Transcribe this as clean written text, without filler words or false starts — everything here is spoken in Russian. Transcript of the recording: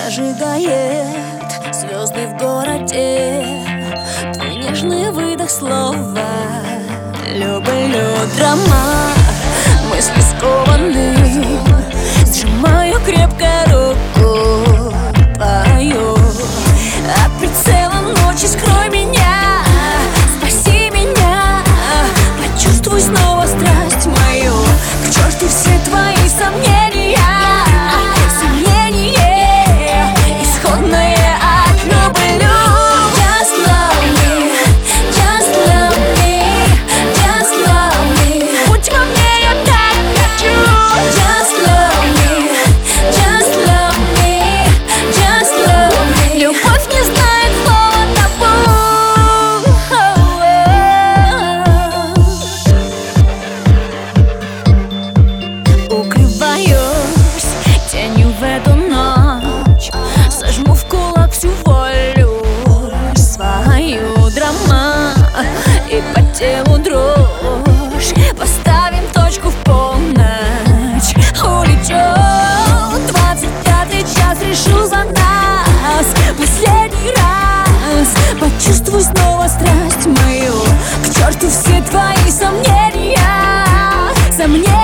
Зажигает звезды в городе твой нежный выдох слова. Люблю драма, мысли скованы, сжимаю крепко руку твою. От прицела ночи скрой меня, спаси меня, почувствуй снова страсть мою. К черту все твои сомнения, исходное от люблю. Just love me, just love me, just love me. Будь во мне, я так хочу. Just love me, just love me, just love me. Любовь не знает слова табу. Укрываюсь тенью в эту ночь, сожму в кулак всю волю свою. Драма и по телу дрожь, поставим точку в полночь. Улечет 25-й час, решу за нас последний раз. Почувствуй снова страсть мою. К черту все твои сомнения, сомнения.